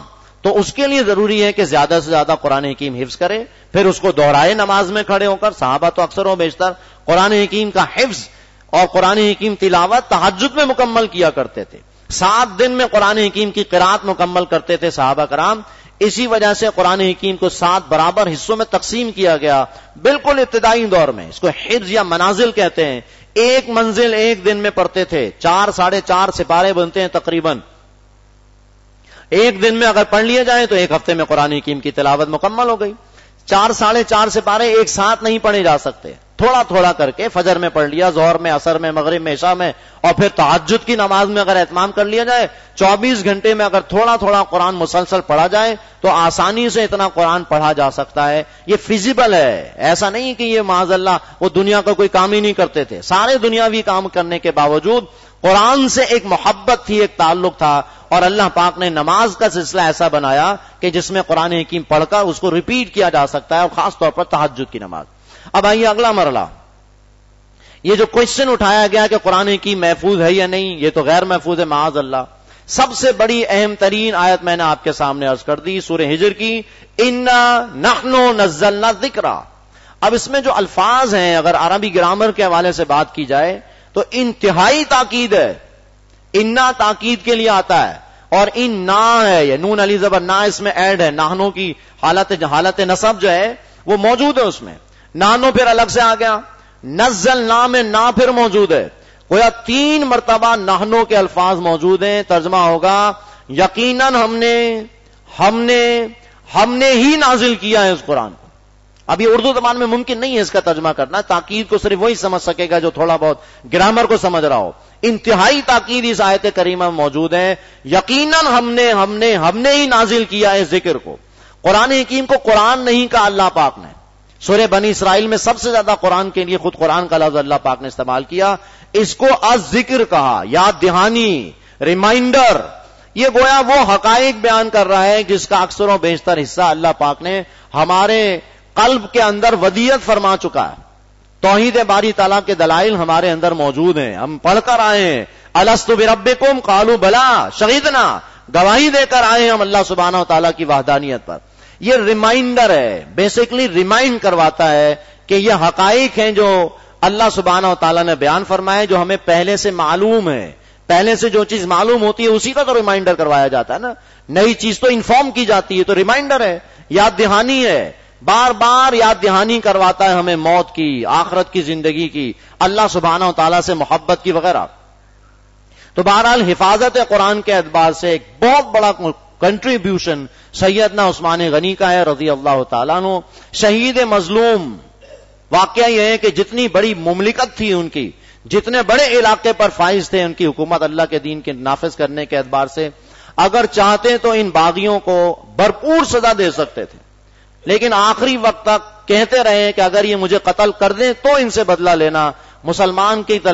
تو اس کے لیے ضروری ہے کہ زیادہ سے زیادہ قرآن حکیم حفظ کرے، پھر اس کو دہرائے نماز میں کھڑے ہو کر. صحابہ تو اکثر و بیشتر قرآن حکیم کا حفظ اور قرآن حکیم تلاوت تہجد میں مکمل کیا کرتے تھے. 7 دن میں قرآن حکیم کی قرات مکمل کرتے تھے صحابہ کرام. اسی وجہ سے قرآن حکیم کو 7 برابر حصوں میں تقسیم کیا گیا بالکل ابتدائی دور میں. اس کو حفظ یا منازل کہتے ہیں. ایک منزل ایک دن میں پڑھتے تھے. 4 ساڑھے 4 سپارے بنتے ہیں تقریباً. ایک دن میں اگر پڑھ لیے جائیں تو ایک ہفتے میں قرآن حکیم کی تلاوت مکمل ہو گئی. 4 ساڑھے 4 سپارے ایک ساتھ نہیں پڑھے جا سکتے. تھوڑا تھوڑا کر کے فجر میں پڑھ لیا، ظہر میں، عصر میں، مغرب میں، عشاء میں، اور پھر تہجد کی نماز میں اگر اہتمام کر لیا جائے. 24 گھنٹے میں اگر تھوڑا تھوڑا قرآن مسلسل پڑھا جائے تو آسانی سے اتنا قرآن پڑھا جا سکتا ہے. یہ فیزیبل ہے. ایسا نہیں کہ یہ معاذ اللہ وہ دنیا کا کوئی کام ہی نہیں کرتے تھے. سارے دنیاوی کام کرنے کے باوجود قرآن سے ایک محبت تھی، ایک تعلق تھا، اور اللہ پاک نے نماز کا سلسلہ ایسا بنایا کہ جس میں قرآن حکیم پڑھ کر اس کو ریپیٹ کیا جا سکتا ہے، اور خاص طور پر تہجد کی نماز. اب آئیے اگلا مرحلہ. یہ جو کوشچن اٹھایا گیا کہ قرآن حکیم محفوظ ہے یا نہیں، یہ تو غیر محفوظ ہے معاذ اللہ. سب سے بڑی اہم ترین آیت میں نے آپ کے سامنے عرض کر دی، سورہ ہجر کی، انا نحن نزلنا الذکر. اب اس میں جو الفاظ ہیں اگر عربی گرامر کے حوالے سے بات کی جائے تو انتہائی تاکید ہے. انا تاکید کے لیے آتا ہے، اور ان نا ہے، یہ نون علی زبر نا اس میں ایڈ ہے. نحنو کی حالت نصب جو ہے وہ موجود ہے اس میں. نانو پھر الگ سے آ گیا. نزل نا میں نا پھر موجود ہے. گویا 3 مرتبہ نحنو کے الفاظ موجود ہیں. ترجمہ ہوگا یقیناً ہم نے ہی نازل کیا ہے اس قرآن کو. اب یہ اردو زبان میں ممکن نہیں ہے اس کا ترجمہ کرنا. تاکید کو صرف وہی سمجھ سکے گا جو تھوڑا بہت گرامر کو سمجھ رہا ہو. انتہائی تاکید اس آیت کریمہ میں موجود ہے. یقیناً ہم نے ہی نازل کیا ہے ذکر کو. قرآن حکیم کو قرآن نہیں کہا اللہ پاک نے. سورہ بنی اسرائیل میں سب سے زیادہ قرآن کے لیے خود قرآن کا لفظ اللہ پاک نے استعمال کیا. اس کو الذکر کہا، یاد دہانی، ریمائنڈر. یہ گویا وہ حقائق بیان کر رہا ہے جس کا اکثر و بیشتر حصہ اللہ پاک نے ہمارے قلب کے اندر ودیعت فرما چکا ہے. توحید باری تعالیٰ کے دلائل ہمارے اندر موجود ہیں. ہم پڑھ کر آئے ہیں. الست بربکم قالوا بلا شہیدنا، گواہی دے کر آئے ہیں ہم اللہ سبحانہ و تعالیٰ کی وحدانیت پر. یہ ریمائنڈر ہے، بیسیکلی ریمائنڈ کرواتا ہے کہ یہ حقائق ہیں جو اللہ سبحانہ و تعالیٰ نے بیان فرمائے، جو ہمیں پہلے سے معلوم ہے. پہلے سے جو چیز معلوم ہوتی ہے اسی کا تو ریمائنڈر کروایا جاتا ہے نا. نئی چیز تو انفارم کی جاتی ہے، تو ریمائنڈر ہے، یاد دہانی ہے. بار بار یاد دہانی کرواتا ہے ہمیں موت کی، آخرت کی زندگی کی، اللہ سبحانہ و تعالیٰ سے محبت کی وغیرہ. تو بہرحال حفاظت قرآن کے اعتبار سے ایک بہت بڑا کنٹریبیوشن سیدنا عثمان غنی کا ہے رضی اللہ تعالیٰ عنہ. شہید مظلوم. واقعہ یہ ہے کہ جتنی بڑی مملکت تھی ان کی، جتنے بڑے علاقے پر فائز تھے ان کی حکومت اللہ کے دین کے نافذ کرنے کے اعتبار سے، اگر چاہتے تو ان باغیوں کو بھرپور سزا دے سکتے تھے، لیکن آخری وقت تک کہتے رہے کہ اگر یہ مجھے قتل کر دیں تو ان سے بدلہ لینا. مسلمان کی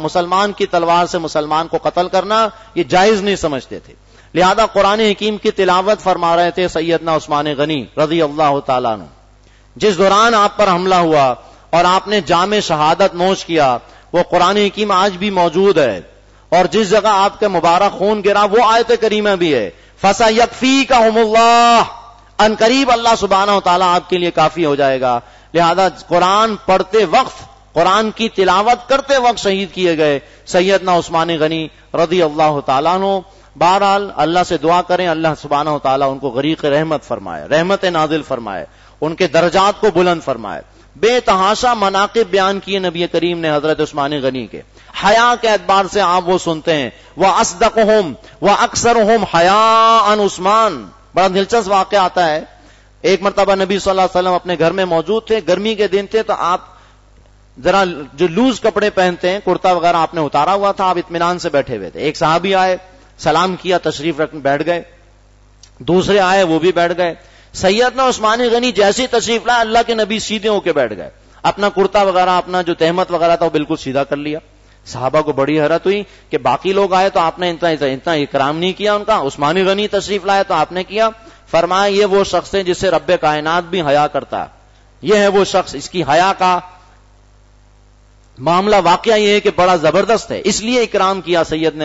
تلوار سے مسلمان کو قتل کرنا یہ جائز نہیں سمجھتے تھے. لہذا قرآن حکیم کی تلاوت فرما رہے تھے سیدنا عثمان غنی رضی اللہ تعالیٰ عنہ. جس دوران آپ پر حملہ ہوا اور آپ نے جام شہادت نوش کیا، وہ قرآن حکیم آج بھی موجود ہے، اور جس جگہ آپ کے مبارک خون گرا وہ آیت کریمہ بھی ہے. فَسَيَكْفِيكَهُمُ اللَّهُ، ان قریب اللہ سبحانہ و تعالیٰ آپ کے لیے کافی ہو جائے گا. لہذا قرآن پڑھتے وقت، قرآن کی تلاوت کرتے وقت شہید کیے گئے سیدنا عثمان غنی رضی اللہ تعالیٰ عنہ. بہرحال اللہ سے دعا کریں اللہ سبحانہ و تعالیٰ ان کو غریق رحمت فرمائے، رحمت نازل فرمائے، ان کے درجات کو بلند فرمائے. بے تحاشا مناقب بیان کیے نبی کریم نے حضرت عثمان غنی کے. حیا کے اعتبار سے آپ وہ سنتے ہیں، وَأَصْدَقُهُمْ وَأَكْثَرُهُمْ حَيَاءً عثمان. بڑا دلچسپ واقعہ آتا ہے. ایک مرتبہ نبی صلی اللہ علیہ وسلم اپنے گھر میں موجود تھے، گرمی کے دن تھے، تو آپ ذرا جو لوز کپڑے پہنتے ہیں، کرتا وغیرہ آپ نے اتارا ہوا تھا، آپ اطمینان سے بیٹھے ہوئے تھے. ایک صحابی آئے، سلام کیا، تشریف رکھ بیٹھ گئے. دوسرے آئے، وہ بھی بیٹھ گئے. سیدنا عثمان غنی جیسی تشریف لائے، اللہ کے نبی سیدھے ہو کے بیٹھ گئے. اپنا کرتا وغیرہ، اپنا جو تہمت وغیرہ تھا وہ بالکل سیدھا کر لیا. صحابہ کو بڑی حیرت ہوئی کہ باقی لوگ آئے تو آپ نے اتنا اکرام نہیں کیا ان کا، عثمان غنی تشریف لائے تو آپ نے کیا. فرمایا یہ وہ شخص ہے جس سے رب کائنات بھی حیا کرتا ہے. یہ ہے وہ شخص، اس کی حیا کا معاملہ واقعہ یہ ہے کہ بڑا زبردست ہے، اس لیے اکرام کیا سیدنا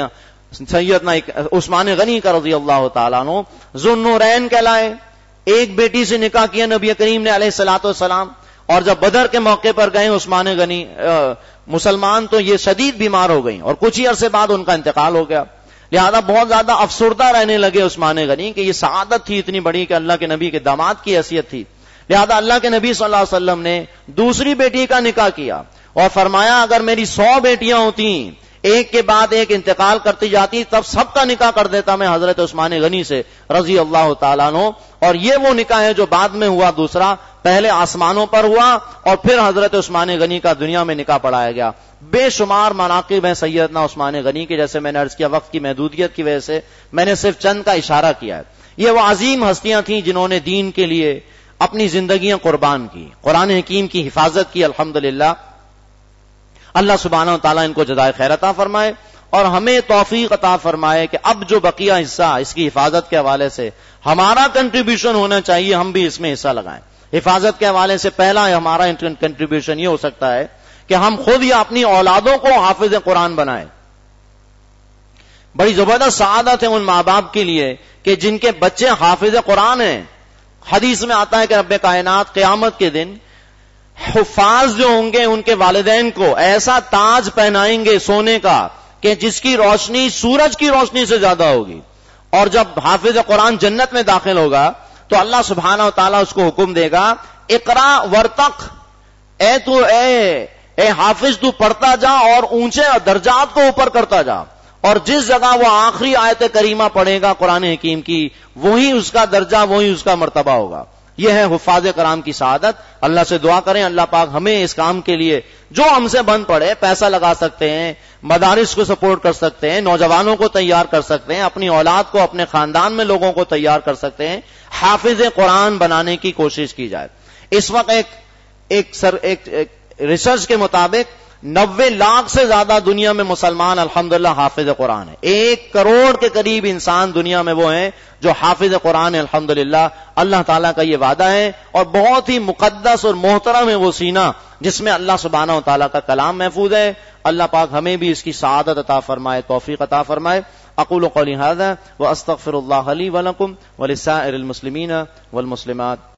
سیدنا عثمان غنی کا رضی اللہ تعالیٰ عنہ ذو النورین کہلائے. ایک بیٹی سے نکاح کیا نبی کریم نے علیہ الصلوۃ والسلام. اور جب بدر کے موقع پر گئے عثمان غنی مسلمان تو یہ شدید بیمار ہو گئیں اور کچھ ہی عرصے بعد ان کا انتقال ہو گیا. لہذا بہت زیادہ افسردہ رہنے لگے عثمان غنی کہ یہ سعادت تھی اتنی بڑی کہ اللہ کے نبی کے داماد کی حیثیت تھی. لہذا اللہ کے نبی صلی اللہ علیہ وسلم نے دوسری بیٹی کا نکاح کیا اور فرمایا اگر میری 100 بیٹیاں ہوتی ایک کے بعد ایک انتقال کرتی جاتی تب سب کا نکاح کر دیتا میں حضرت عثمان غنی سے رضی اللہ تعالیٰ عنہ. اور یہ وہ نکاح ہے جو بعد میں ہوا دوسرا, پہلے آسمانوں پر ہوا اور پھر حضرت عثمان غنی کا دنیا میں نکاح پڑھایا گیا. بے شمار مناقب ہیں سیدنا عثمان غنی کے, جیسے میں نے عرض کیا وقت کی محدودیت کی وجہ سے میں نے صرف چند کا اشارہ کیا ہے. یہ وہ عظیم ہستیاں تھیں جنہوں نے دین کے لیے اپنی زندگیاں قربان کی, قرآن حکیم کی حفاظت کی. الحمدللہ اللہ سبحانہ و تعالیٰ ان کو جزائے خیر عطا فرمائے اور ہمیں توفیق عطا فرمائے کہ اب جو بقیہ حصہ اس کی حفاظت کے حوالے سے ہمارا کنٹریبیوشن ہونا چاہیے, ہم بھی اس میں حصہ لگائیں. حفاظت کے حوالے سے پہلا ہمارا کنٹریبیوشن یہ ہو سکتا ہے کہ ہم خود یا اپنی اولادوں کو حافظ قرآن بنائیں. بڑی زبردست سعادت ہے ان ماں باپ کے لیے کہ جن کے بچے حافظ قرآن ہیں. حدیث میں آتا ہے کہ رب کائنات قیامت کے دن حفاظ جو ہوں گے ان کے والدین کو ایسا تاج پہنائیں گے سونے کا کہ جس کی روشنی سورج کی روشنی سے زیادہ ہوگی. اور جب حافظ قرآن جنت میں داخل ہوگا تو اللہ سبحانہ و تعالیٰ اس کو حکم دے گا اقرا ورتق, اے حافظ تو پڑھتا جا اور اونچے درجات کو اوپر کرتا جا. اور جس جگہ وہ آخری آیت کریمہ پڑھے گا قرآن حکیم کی وہی اس کا درجہ وہی اس کا مرتبہ ہوگا. یہ ہے حفاظ کرام کی سعادت. اللہ سے دعا کریں اللہ پاک ہمیں اس کام کے لیے جو ہم سے بن پڑے, پیسہ لگا سکتے ہیں, مدارس کو سپورٹ کر سکتے ہیں, نوجوانوں کو تیار کر سکتے ہیں, اپنی اولاد کو اپنے خاندان میں لوگوں کو تیار کر سکتے ہیں, حافظ قرآن بنانے کی کوشش کی جائے. اس وقت ایک ریسرچ کے مطابق 90 لاکھ سے زیادہ دنیا میں مسلمان الحمدللہ حافظ قرآن ہے. 1 کروڑ کے قریب انسان دنیا میں وہ ہیں جو حافظ قرآن ہے الحمدللہ. اللہ تعالیٰ کا یہ وعدہ ہے اور بہت ہی مقدس اور محترم ہے وہ سینہ جس میں اللہ سبحانہ و تعالیٰ کا کلام محفوظ ہے. اللہ پاک ہمیں بھی اس کی سعادت عطا فرمائے, توفیق عطا فرمائے. اقول قولی ھذا واستغفر اللہ لی ولکم ولسائر المسلمین والمسلمات.